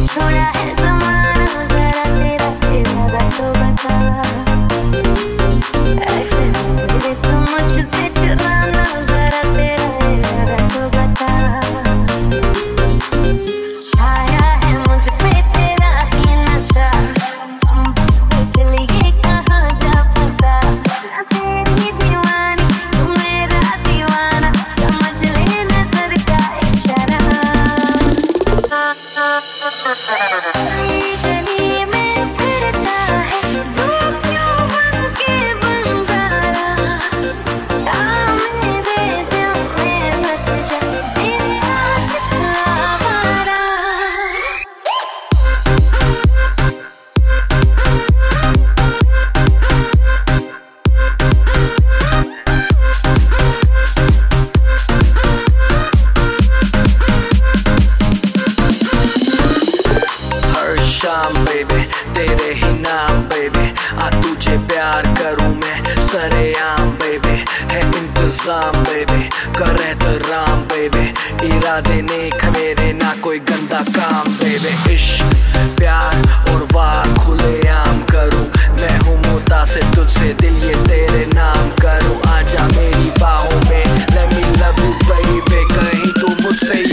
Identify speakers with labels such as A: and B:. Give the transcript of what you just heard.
A: छोड़ा है ज़माना, ज़रा तेरा इरादा तो बता। ऐसे मेरे तो मुझसे चुराना, ज़रा तेरा इरादा तो बता। छाया है मुझ पे तेरा ही नशा, दिल ये कहाँ जा पता। मैं तेरी दीवानी तू मेरा दीवाना, समझ ले नजर का इशारा। गली में फिरता है तू क्यों बन के बंजारा, मेरे दिल में बस जा तेरे आशिक आवारा।
B: हर शाम बेबी तेरे ही नाम बेबी, आ तुझे प्यार करूं मैं सरेआम बेबी। है इंतजाम बेबी कर एहतराम बेबी, इरादे नेक मेरे ना कोई गंदा काम बेबी। इश्क प्यार और वार खुलेआम करूं, मैं हूँ मुतासिर तुझसे दिल ये तेरे नाम करूं। आजा मेरी बाहों में let me love you baby, कहीं तू मुझसे